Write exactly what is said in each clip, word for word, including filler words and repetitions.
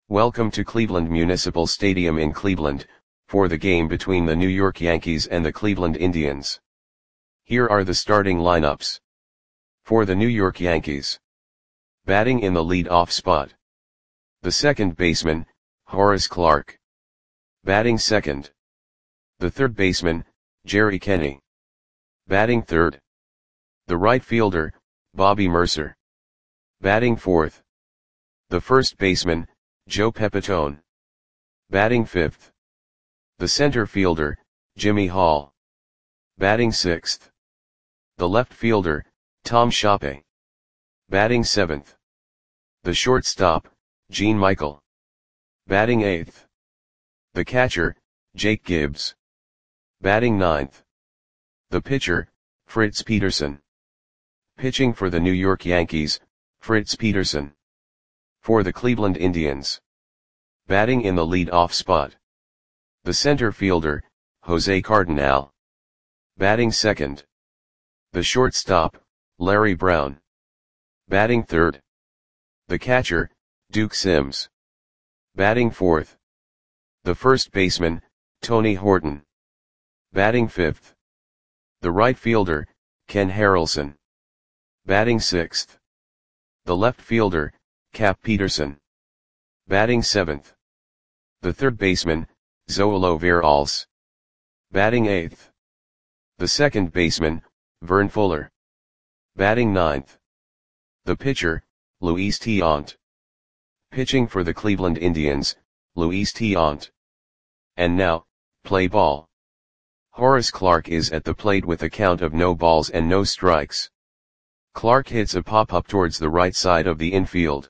Welcome to Cleveland Municipal Stadium in Cleveland, for the game between the New York Yankees and the Cleveland Indians. Here are the starting lineups. For the New York Yankees. Batting in the lead-off spot. The second baseman, Horace Clarke. Batting second. The third baseman, Jerry Kenney. Batting third. The right fielder, Bobby Murcer. Batting fourth. The first baseman, Joe Pepitone. Batting fifth. The center fielder, Jimmy Hall. Batting sixth. The left fielder, Tom Shoppe. Batting seventh. The shortstop, Gene Michael. Batting eighth. The catcher, Jake Gibbs. Batting ninth. The pitcher, Fritz Peterson. Pitching for the New York Yankees, Fritz Peterson. For the Cleveland Indians. Batting in the lead-off spot. The center fielder, Jose Cardenal. Batting second. The shortstop, Larry Brown. Batting third. The catcher, Duke Sims. Batting fourth. The first baseman, Tony Horton. Batting fifth. The right fielder, Ken Harrelson. Batting sixth. The left fielder, Cap Peterson. Batting seventh. The third baseman, Zoilo Veralles. Batting eighth. The second baseman, Vern Fuller. Batting ninth. The pitcher, Luis Tiant. Pitching for the Cleveland Indians, Luis Tiant. And now, play ball. Horace Clarke is at the plate with a count of no balls and no strikes. Clarke hits a pop-up towards the right side of the infield.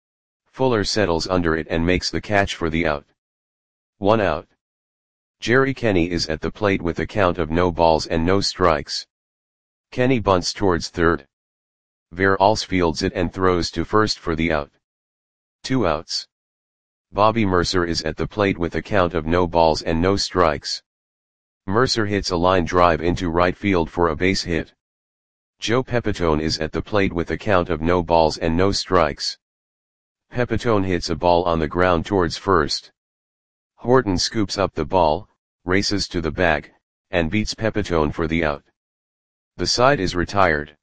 Fuller settles under it and makes the catch for the out. One out. Jerry Kenney is at the plate with a count of no balls and no strikes. Kenney bunts towards third. Veralles fields it and throws to first for the out. Two outs. Bobby Murcer is at the plate with a count of no balls and no strikes. Murcer hits a line drive into right field for a base hit. Joe Pepitone is at the plate with a count of no balls and no strikes. Pepitone hits a ball on the ground towards first. Horton scoops up the ball, races to the bag, and beats Pepitone for the out. The side is retired.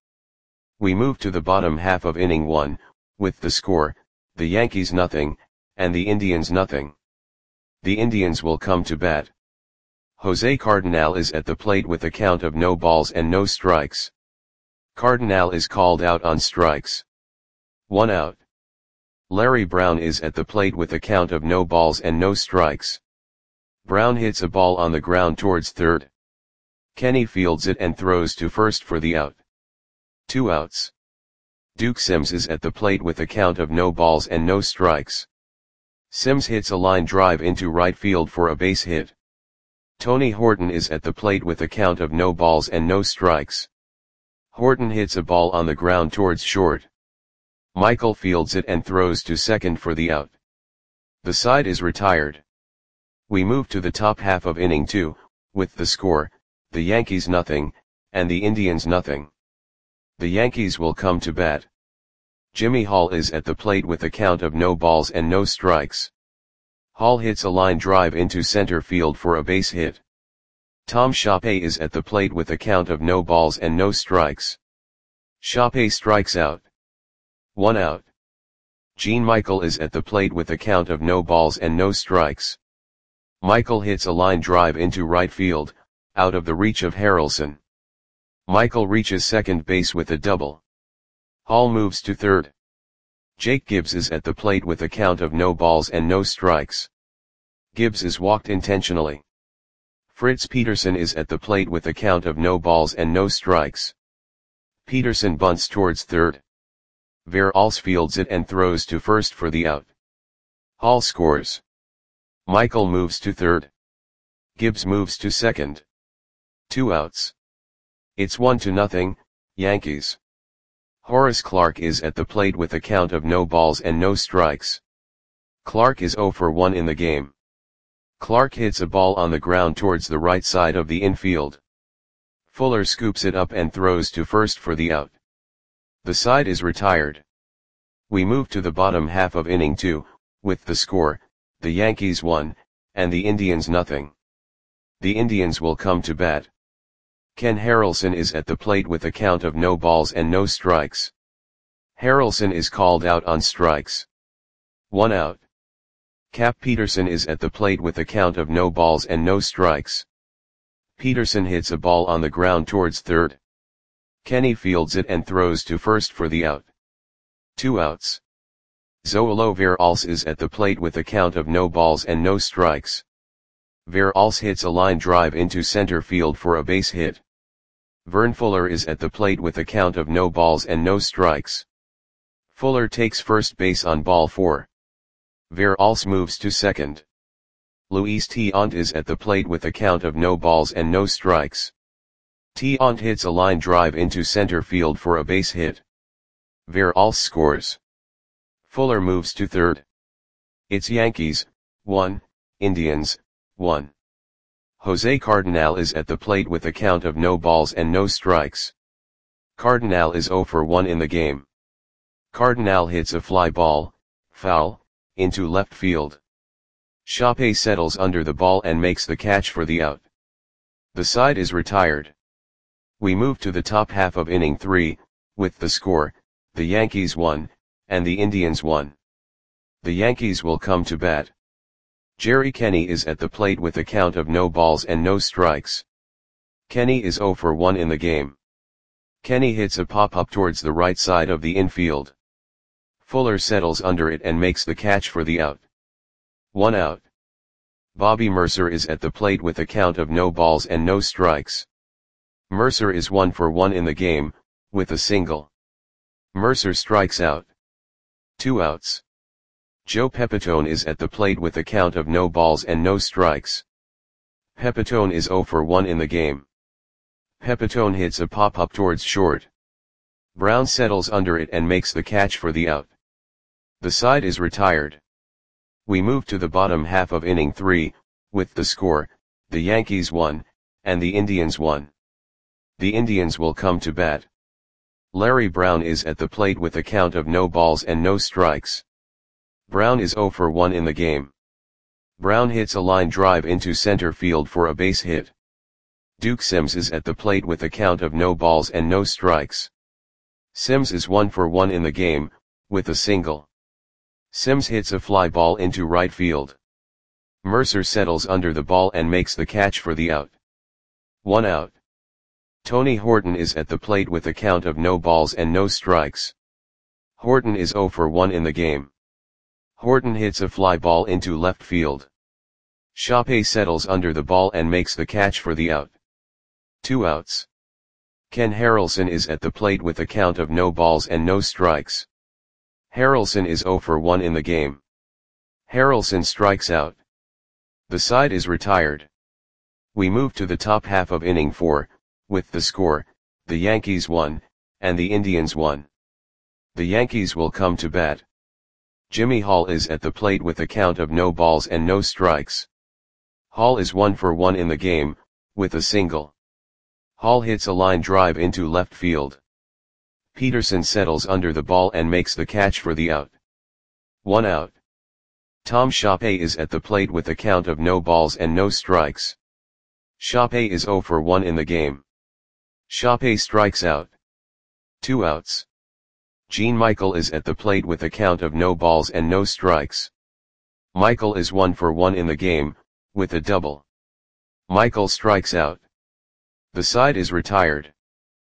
We move to the bottom half of inning one, with the score, the Yankees nothing, and the Indians nothing. The Indians will come to bat. Jose Cardenal is at the plate with a count of no balls and no strikes. Cardenal is called out on strikes. One out. Larry Brown is at the plate with a count of no balls and no strikes. Brown hits a ball on the ground towards third. Kenney fields it and throws to first for the out. Two outs. Duke Sims is at the plate with a count of no balls and no strikes. Sims hits a line drive into right field for a base hit. Tony Horton is at the plate with a count of no balls and no strikes. Horton hits a ball on the ground towards short. Michael fields it and throws to second for the out. The side is retired. We move to the top half of inning two, with the score, the Yankees nothing, and the Indians nothing. The Yankees will come to bat. Jimmy Hall is at the plate with a count of no balls and no strikes. Hall hits a line drive into center field for a base hit. Tom Shoppe is at the plate with a count of no balls and no strikes. Shoppe strikes out. One out. Gene Michael is at the plate with a count of no balls and no strikes. Michael hits a line drive into right field, out of the reach of Harrelson. Michael reaches second base with a double. Hall moves to third. Jake Gibbs is at the plate with a count of no balls and no strikes. Gibbs is walked intentionally. Fritz Peterson is at the plate with a count of no balls and no strikes. Peterson bunts towards third. Veralles fields it and throws to first for the out. Hall scores. Michael moves to third. Gibbs moves to second. Two outs. It's one to nothing, Yankees. Horace Clarke is at the plate with a count of no balls and no strikes. Clarke is zero for one in the game. Clarke hits a ball on the ground towards the right side of the infield. Fuller scoops it up and throws to first for the out. The side is retired. We move to the bottom half of inning two, with the score, the Yankees won, and the Indians nothing. The Indians will come to bat. Ken Harrelson is at the plate with a count of no balls and no strikes. Harrelson is called out on strikes. One out. Cap Peterson is at the plate with a count of no balls and no strikes. Peterson hits a ball on the ground towards third. Kenny fields it and throws to first for the out. Two outs. Zoilo Veralce is at the plate with a count of no balls and no strikes. Veralce hits a line drive into center field for a base hit. Vern Fuller is at the plate with a count of no balls and no strikes. Fuller takes first base on ball four. Veralce moves to second. Luis Tiant is at the plate with a count of no balls and no strikes. Tiant hits a line drive into center field for a base hit. Veralce scores. Fuller moves to third. It's Yankees, one, Indians, one. Jose Cardenal is at the plate with a count of no balls and no strikes. Cardenal is zero for one in the game. Cardenal hits a fly ball, foul, into left field. Shoppe settles under the ball and makes the catch for the out. The side is retired. We move to the top half of inning three, with the score, the Yankees won, and the Indians won. The Yankees will come to bat. Jerry Kenny is at the plate with a count of no balls and no strikes. Kenny is zero for one in the game. Kenny hits a pop-up towards the right side of the infield. Fuller settles under it and makes the catch for the out. One out. Bobby Mercer is at the plate with a count of no balls and no strikes. Mercer is one for one in the game, with a single. Mercer strikes out. Two outs. Joe Pepitone is at the plate with a count of no balls and no strikes. Pepitone is zero for one in the game. Pepitone hits a pop-up towards short. Brown settles under it and makes the catch for the out. The side is retired. We move to the bottom half of inning three, with the score, the Yankees won, and the Indians won. The Indians will come to bat. Larry Brown is at the plate with a count of no balls and no strikes. Brown is zero for one in the game. Brown hits a line drive into center field for a base hit. Duke Sims is at the plate with a count of no balls and no strikes. Sims is one for one in the game, with a single. Sims hits a fly ball into right field. Mercer settles under the ball and makes the catch for the out. One out. Tony Horton is at the plate with a count of no balls and no strikes. Horton is zero for one in the game. Horton hits a fly ball into left field. Shoppe settles under the ball and makes the catch for the out. Two outs. Ken Harrelson is at the plate with a count of no balls and no strikes. Harrelson is zero for one in the game. Harrelson strikes out. The side is retired. We move to the top half of inning four, with the score, the Yankees won, and the Indians won. The Yankees will come to bat. Jimmy Hall is at the plate with a count of no balls and no strikes. Hall is one for one in the game, with a single. Hall hits a line drive into left field. Peterson settles under the ball and makes the catch for the out. One out. Tom Shoppe is at the plate with a count of no balls and no strikes. Shoppe is zero for one in the game. Shoppe strikes out. Two outs. Gene Michael is at the plate with a count of no balls and no strikes. Michael is one for one in the game, with a double. Michael strikes out. The side is retired.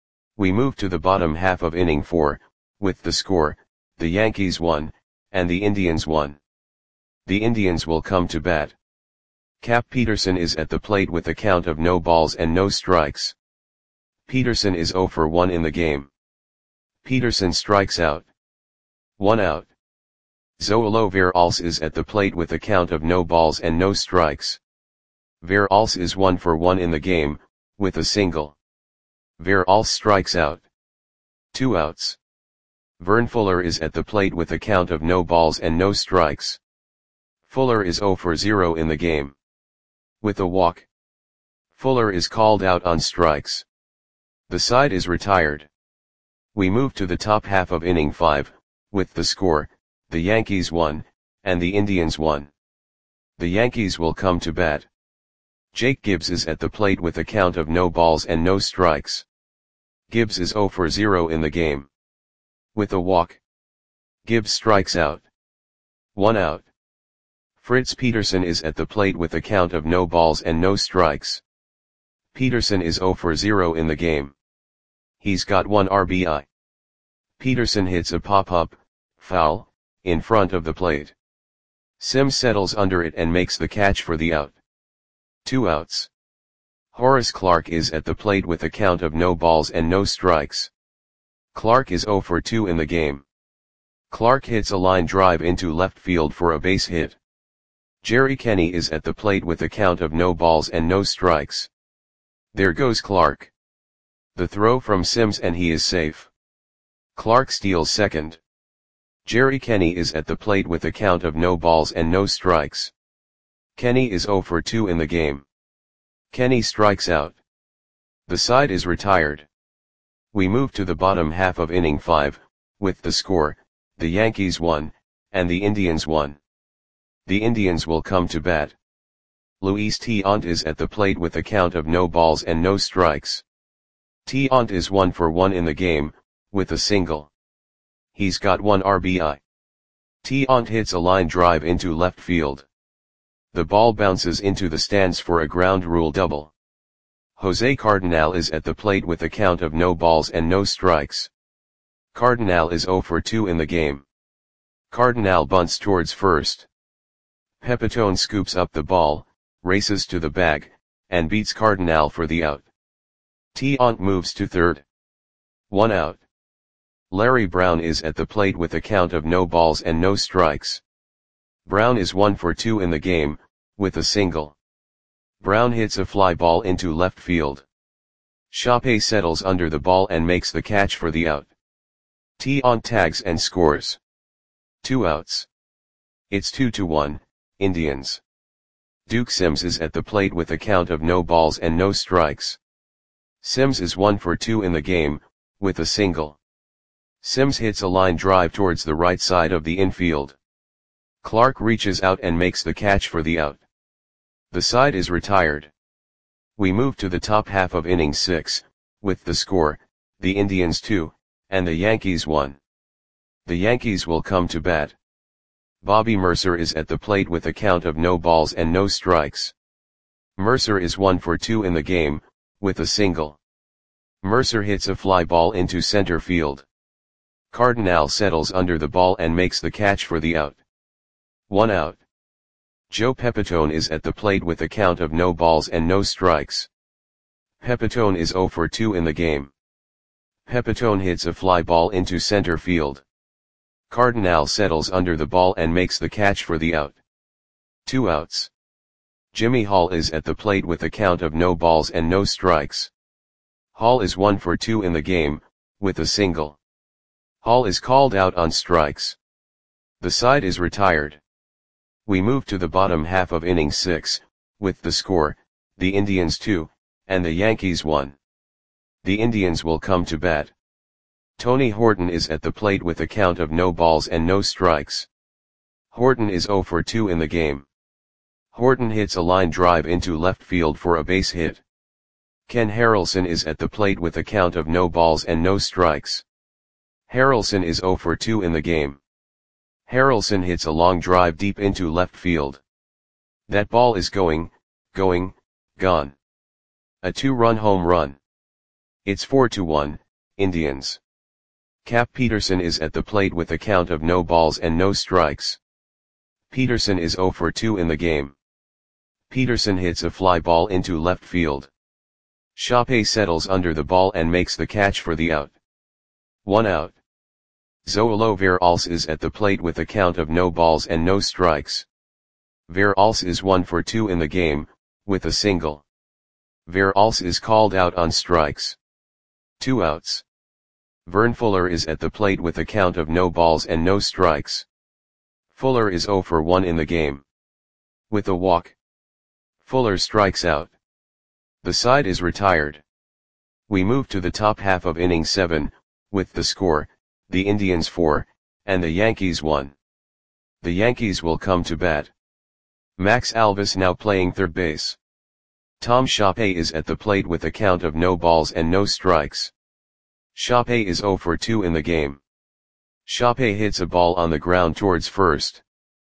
We move to the bottom half of inning four, with the score, the Yankees won, and the Indians won. The Indians will come to bat. Cap Peterson is at the plate with a count of no balls and no strikes. Peterson is zero for one in the game. Peterson strikes out. One out. Zoilo Veralce is at the plate with a count of no balls and no strikes. Veralce is one for one in the game, with a single. Veralce strikes out. Two outs. Vern Fuller is at the plate with a count of no balls and no strikes. Fuller is zero for zero in the game. With a walk. Fuller is called out on strikes. The side is retired. We move to the top half of inning five, with the score, the Yankees won, and the Indians one. The Yankees will come to bat. Jake Gibbs is at the plate with a count of no balls and no strikes. Gibbs is zero for zero in the game. With a walk, Gibbs strikes out. One out. Fritz Peterson is at the plate with a count of no balls and no strikes. Peterson is zero for zero in the game. He's got one R B I. Peterson hits a pop-up, foul, in front of the plate. Sims settles under it and makes the catch for the out. Two outs. Horace Clarke is at the plate with a count of no balls and no strikes. Clarke is zero for two in the game. Clarke hits a line drive into left field for a base hit. Jerry Kenny is at the plate with a count of no balls and no strikes. There goes Clarke. The throw from Sims and he is safe. Clarke steals second. Jerry Kenny is at the plate with a count of no balls and no strikes. Kenny is zero for two in the game. Kenny strikes out. The side is retired. We move to the bottom half of inning five, with the score, the Yankees won, and the Indians won. The Indians will come to bat. Luis Tiant is at the plate with a count of no balls and no strikes. Tiant is one for one in the game, with a single. He's got one R B I. Tiant hits a line drive into left field. The ball bounces into the stands for a ground rule double. Jose Cardenal is at the plate with a count of no balls and no strikes. Cardenal is zero for two in the game. Cardenal bunts towards first. Pepitone scoops up the ball, races to the bag, and beats Cardenal for the out. Tiant moves to third. One out. Larry Brown is at the plate with a count of no balls and no strikes. Brown is one for two in the game, with a single. Brown hits a fly ball into left field. Shoppe settles under the ball and makes the catch for the out. Tiant tags and scores. Two outs. It's two to one, Indians. Duke Sims is at the plate with a count of no balls and no strikes. Sims is one for two in the game, with a single. Sims hits a line drive towards the right side of the infield. Clarke reaches out and makes the catch for the out. The side is retired. We move to the top half of inning six, with the score, the Indians two, and the Yankees one. The Yankees will come to bat. Bobby Mercer is at the plate with a count of no balls and no strikes. Mercer is one for two in the game, with a single. Mercer hits a fly ball into center field. Cardenal settles under the ball and makes the catch for the out. One out. Joe Pepitone is at the plate with a count of no balls and no strikes. Pepitone is zero for two in the game. Pepitone hits a fly ball into center field. Cardenal settles under the ball and makes the catch for the out. Two outs. Jimmy Hall is at the plate with a count of no balls and no strikes. Hall is one for two in the game, with a single. Hall is called out on strikes. The side is retired. We move to the bottom half of inning six, with the score, the Indians two, and the Yankees one. The Indians will come to bat. Tony Horton is at the plate with a count of no balls and no strikes. Horton is zero for two in the game. Horton hits a line drive into left field for a base hit. Ken Harrelson is at the plate with a count of no balls and no strikes. Harrelson is zero for two in the game. Harrelson hits a long drive deep into left field. That ball is going, going, gone. A two-run home run. It's four to one, Indians. Cap Peterson is at the plate with a count of no balls and no strikes. Peterson is zero for two in the game. Peterson hits a fly ball into left field. Shoppe settles under the ball and makes the catch for the out. One out. Zoilo Veralce is at the plate with a count of no balls and no strikes. Veralce is one for two in the game, with a single. Veralce is called out on strikes. Two outs. Vern Fuller is at the plate with a count of no balls and no strikes. Fuller is zero for one in the game. With a walk, Fuller strikes out. The side is retired. We move to the top half of inning seven, with the score, the Indians four, and the Yankees one. The Yankees will come to bat. Max Alvis now playing third base. Tom Shoppe is at the plate with a count of no balls and no strikes. Shoppe is zero for two in the game. Shoppe hits a ball on the ground towards first.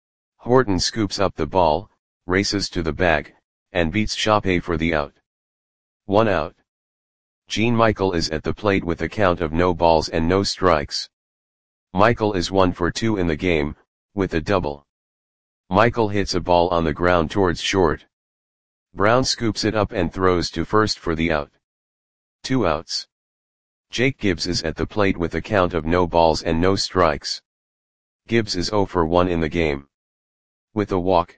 Horton scoops up the ball, races to the bag, and beats Shoppe for the out. One out. Gene Michael is at the plate with a count of no balls and no strikes. Michael is one for two in the game, with a double. Michael hits a ball on the ground towards short. Brown scoops it up and throws to first for the out. Two outs. Jake Gibbs is at the plate with a count of no balls and no strikes. Gibbs is zero for one in the game. With a walk.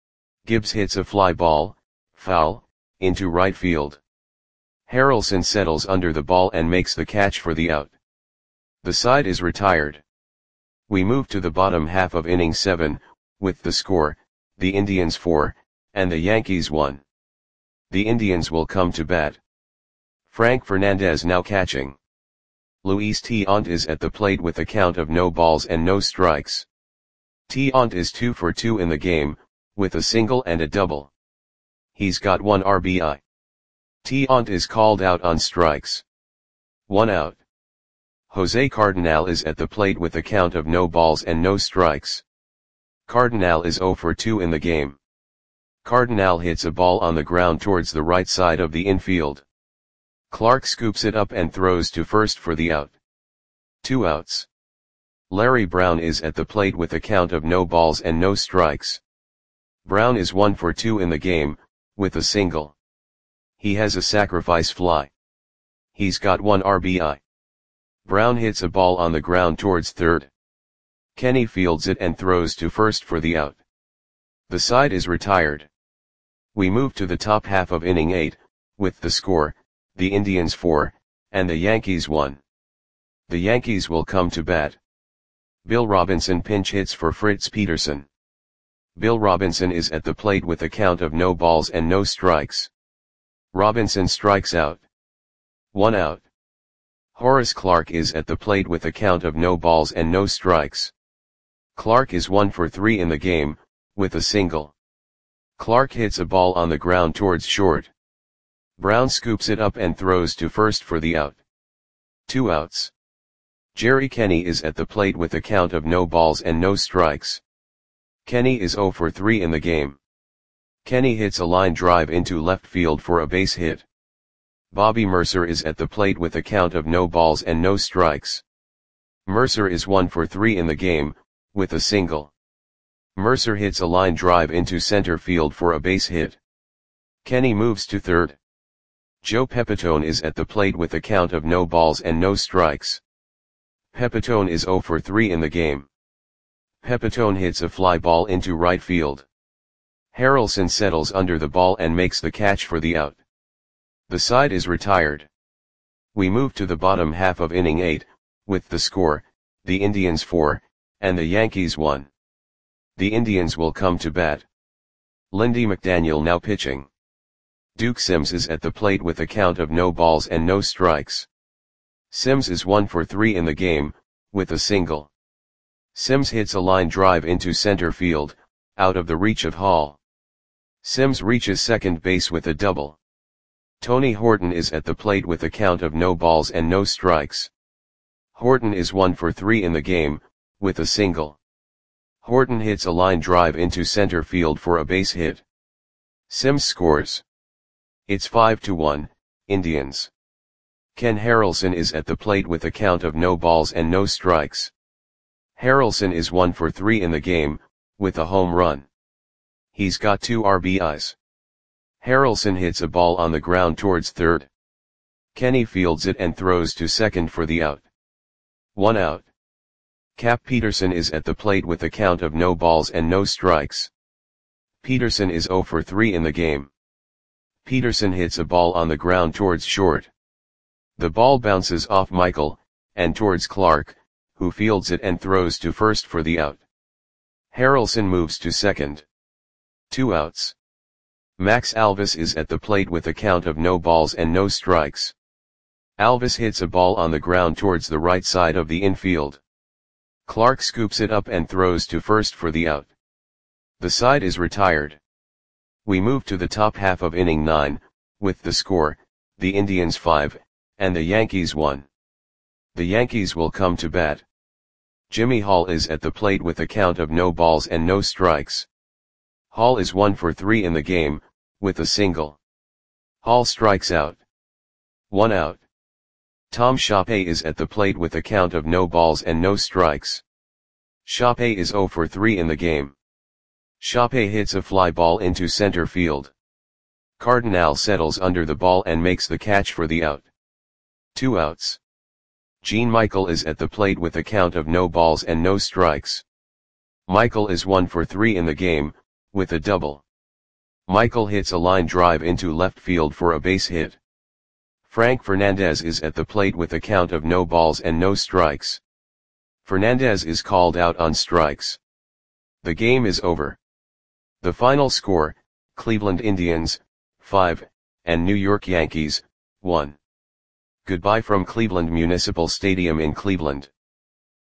Gibbs hits a fly ball, foul, into right field. Harrelson settles under the ball and makes the catch for the out. The side is retired. We move to the bottom half of inning seven, with the score, the Indians four, and the Yankees one. The Indians will come to bat. Frank Fernandez now catching. Luis Tiant is at the plate with a count of no balls and no strikes. Tiant is two for two in the game, with a single and a double. He's got one R B I. Tiant is called out on strikes. One out. Jose Cardinal is at the plate with a count of no balls and no strikes. Cardinal is zero for two in the game. Cardinal hits a ball on the ground towards the right side of the infield. Clark scoops it up and throws to first for the out. Two outs. Larry Brown is at the plate with a count of no balls and no strikes. Brown is one for two in the game, with a single. He has a sacrifice fly. He's got one R B I. Brown hits a ball on the ground towards third. Kenny fields it and throws to first for the out. The side is retired. We move to the top half of inning eight, with the score, the Indians four, and the Yankees one. The Yankees will come to bat. Bill Robinson pinch hits for Fritz Peterson. Bill Robinson is at the plate with a count of no balls and no strikes. Robinson strikes out. One out. Horace Clarke is at the plate with a count of no balls and no strikes. Clarke is one for three in the game, with a single. Clarke hits a ball on the ground towards short. Brown scoops it up and throws to first for the out. Two outs. Jerry Kenny is at the plate with a count of no balls and no strikes. Kenny is zero for three in the game. Kenny hits a line drive into left field for a base hit. Bobby Mercer is at the plate with a count of no balls and no strikes. Mercer is one for three in the game, with a single. Mercer hits a line drive into center field for a base hit. Kenny moves to third. Joe Pepitone is at the plate with a count of no balls and no strikes. Pepitone is zero for three in the game. Pepitone hits a fly ball into right field. Harrelson settles under the ball and makes the catch for the out. The side is retired. We move to the bottom half of inning eight, with the score, the Indians four, and the Yankees one. The Indians will come to bat. Lindy McDaniel now pitching. Duke Sims is at the plate with a count of no balls and no strikes. Sims is one for three in the game, with a single. Sims hits a line drive into center field, out of the reach of Hall. Sims reaches second base with a double. Tony Horton is at the plate with a count of no balls and no strikes. Horton is one for three in the game, with a single. Horton hits a line drive into center field for a base hit. Sims scores. It's five to one, Indians. Ken Harrelson is at the plate with a count of no balls and no strikes. Harrelson is one for three in the game, with a home run. He's got two R B Is. Harrelson hits a ball on the ground towards third. Kenny fields it and throws to second for the out. One out. Cap Peterson is at the plate with a count of no balls and no strikes. Peterson is zero for three in the game. Peterson hits a ball on the ground towards short. The ball bounces off Michael, and towards Clark, who fields it and throws to first for the out. Harrelson moves to second. Two outs. Max Alvis is at the plate with a count of no balls and no strikes. Alvis hits a ball on the ground towards the right side of the infield. Clark scoops it up and throws to first for the out. The side is retired. We move to the top half of inning nine, with the score, the Indians five, and the Yankees one. The Yankees will come to bat. Jimmy Hall is at the plate with a count of no balls and no strikes. Hall is one for three in the game, with a single. Hall strikes out. One out. Tom Shoppe is at the plate with a count of no balls and no strikes. Shoppe is zero for three in the game. Shoppe hits a fly ball into center field. Cardinal settles under the ball and makes the catch for the out. Two outs. Gene Michael is at the plate with a count of no balls and no strikes. Michael is one for three in the game, with a double. Michael hits a line drive into left field for a base hit. Frank Fernandez is at the plate with a count of no balls and no strikes. Fernandez is called out on strikes. The game is over. The final score, Cleveland Indians, five, and New York Yankees, one. Goodbye from Cleveland Municipal Stadium in Cleveland.